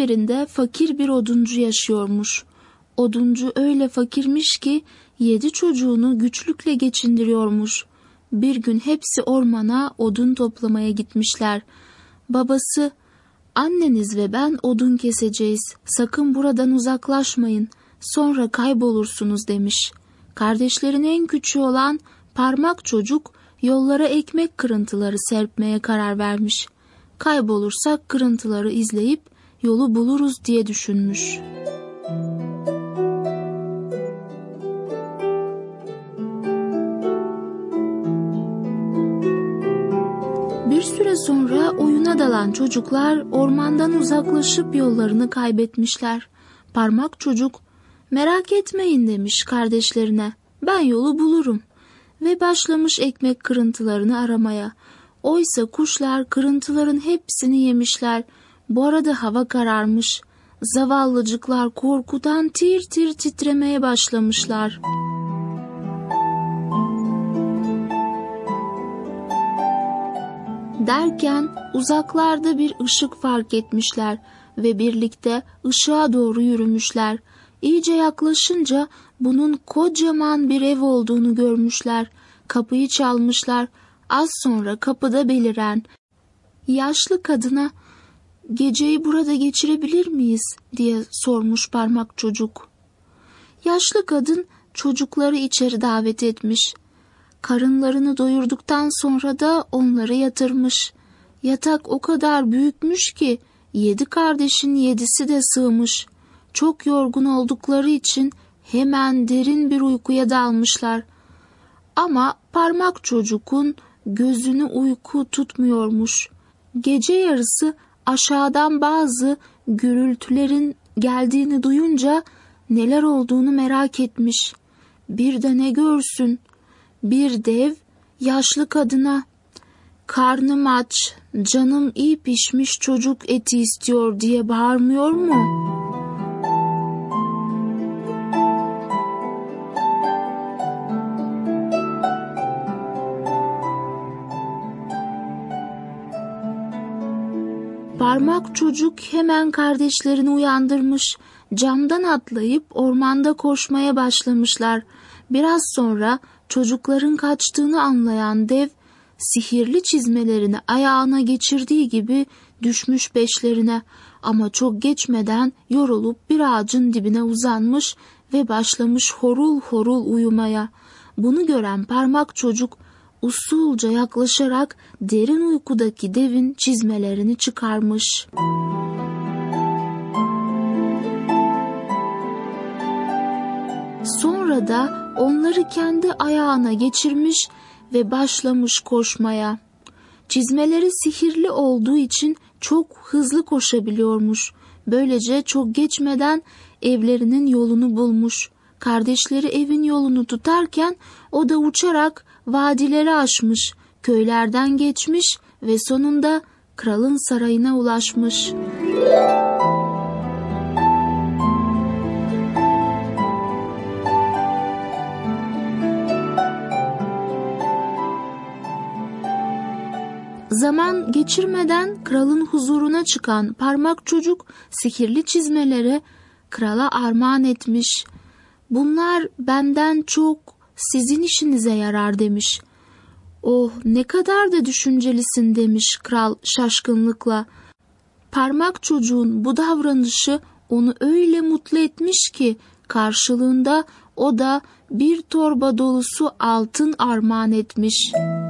birinde fakir bir oduncu yaşıyormuş. Oduncu öyle fakirmiş ki 7 çocuğunu güçlükle geçindiriyormuş. Bir gün hepsi ormana odun toplamaya gitmişler. Babası, "Anneniz ve ben odun keseceğiz. Sakın buradan uzaklaşmayın. Sonra kaybolursunuz," demiş. Kardeşlerin en küçüğü olan parmak çocuk yollara ekmek kırıntıları serpmeye karar vermiş. Kaybolursak kırıntıları izleyip yolu buluruz diye düşünmüş. Bir süre sonra oyuna dalan çocuklar ormandan uzaklaşıp yollarını kaybetmişler. Parmak çocuk, "Merak etmeyin," demiş kardeşlerine, "ben yolu bulurum." Ve başlamış ekmek kırıntılarını aramaya. Oysa kuşlar kırıntıların hepsini yemişler. Bu arada hava kararmış. Zavallıcıklar korkudan tir tir titremeye başlamışlar. Derken uzaklarda bir ışık fark etmişler ve birlikte ışığa doğru yürümüşler. İyice yaklaşınca bunun kocaman bir ev olduğunu görmüşler. Kapıyı çalmışlar. Az sonra kapıda beliren yaşlı kadına, "Geceyi burada geçirebilir miyiz?" diye sormuş parmak çocuk. Yaşlı kadın çocukları içeri davet etmiş. Karınlarını doyurduktan sonra da onları yatırmış. Yatak o kadar büyükmüş ki 7 kardeşin 7'si de sığmış. Çok yorgun oldukları için hemen derin bir uykuya dalmışlar. Ama parmak çocukun gözünü uyku tutmuyormuş. Gece yarısı aşağıdan bazı gürültülerin geldiğini duyunca neler olduğunu merak etmiş. Bir de ne görsün? Bir dev yaşlı kadına, "Karnım aç, canım iyi pişmiş çocuk eti istiyor," diye bağırmıyor mu? Parmak çocuk hemen kardeşlerini uyandırmış. Camdan atlayıp ormanda koşmaya başlamışlar. Biraz sonra çocukların kaçtığını anlayan dev, sihirli çizmelerini ayağına geçirdiği gibi düşmüş peşlerine. Ama çok geçmeden yorulup bir ağacın dibine uzanmış ve başlamış horul horul uyumaya. Bunu gören parmak çocuk usulca yaklaşarak derin uykudaki devin çizmelerini çıkarmış. Sonra da onları kendi ayağına geçirmiş ve başlamış koşmaya. Çizmeleri sihirli olduğu için çok hızlı koşabiliyormuş. Böylece çok geçmeden evlerinin yolunu bulmuş. Kardeşleri evin yolunu tutarken o da uçarak vadileri aşmış, köylerden geçmiş ve sonunda kralın sarayına ulaşmış. Zaman geçirmeden kralın huzuruna çıkan parmak çocuk sihirli çizmeleri krala armağan etmiş. "Bunlar benden çok sizin işinize yarar," demiş. "Oh, ne kadar da düşüncelisin," demiş kral şaşkınlıkla. Parmak çocuğun bu davranışı onu öyle mutlu etmiş ki karşılığında o da bir torba dolusu altın armağan etmiş.